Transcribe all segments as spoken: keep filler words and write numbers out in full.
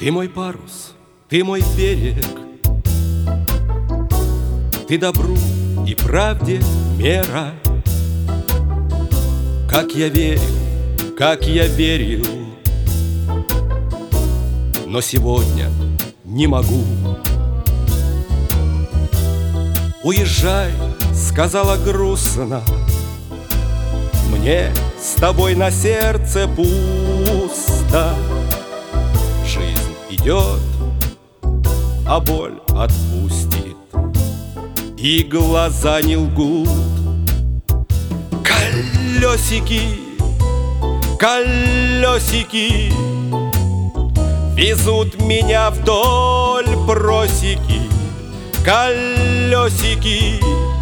Ты мой парус, ты мой берег, ты добру и правде мера. Как я верил, как я верил, но сегодня не могу. Уезжай, сказала грустно, мне с тобой на сердце пусто. Жизнь идет, а боль отпустит, и глаза не лгут. Колесики, колесики везут меня вдоль просеки. Колесики,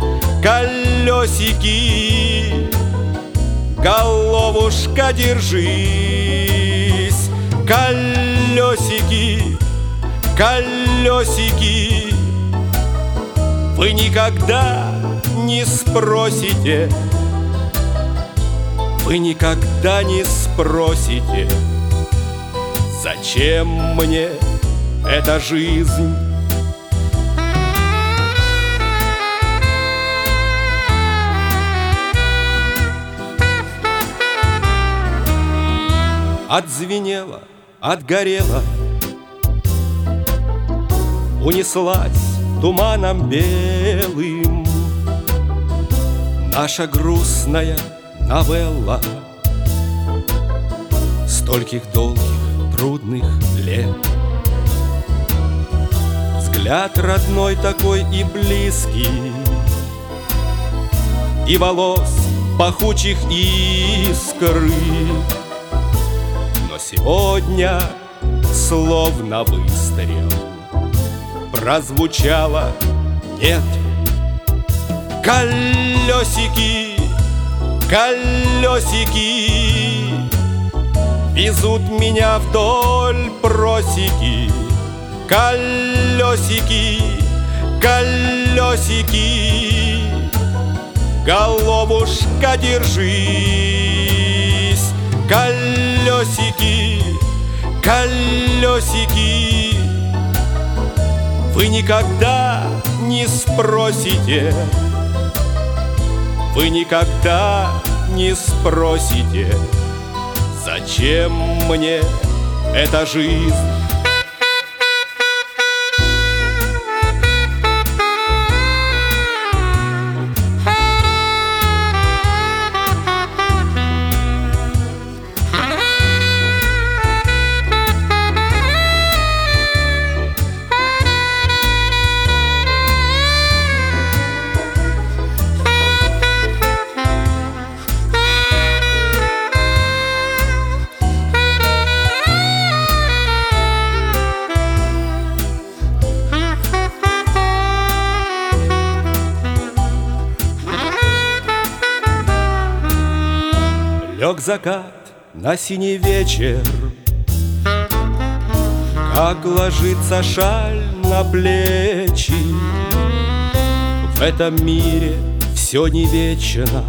колесики, головушка, держись. Колесики, колесики, вы никогда не спросите, вы никогда не спросите, зачем мне эта жизнь. Отзвенела, отгорела, унеслась туманом белым наша грустная новелла стольких долгих, трудных лет. Взгляд родной такой и близкий, и волос пахучих искры. Но сегодня, словно выстрел, прозвучало «нет». Колесики, колесики везут меня вдоль просеки. Колесики, колесики, головушка, держись. Колесики, колесики, вы никогда не спросите, вы никогда не спросите, зачем мне эта жизнь. Лег закат на синий вечер, как ложится шаль на плечи. В этом мире все не вечно,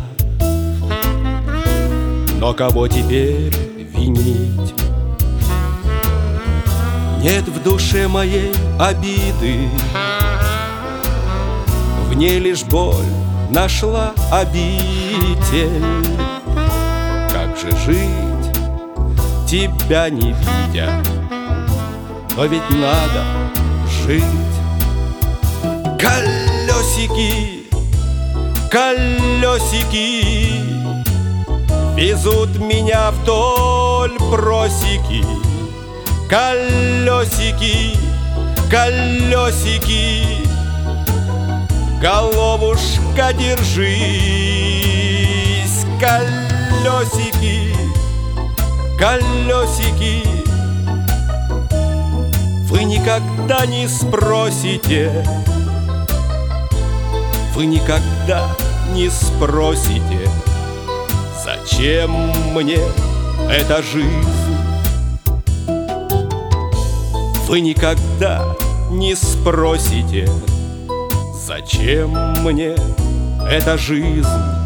но кого теперь винить? Нет в душе моей обиды, в ней лишь боль нашла обитель. Как же жить, тебя не видя, но ведь надо жить. Колесики, колесики везут меня вдоль просеки. Колесики, колесики, головушка, держись. Колесики, колесики, вы никогда не спросите, вы никогда не спросите, зачем мне эта жизнь. Вы никогда не спросите, зачем мне эта жизнь.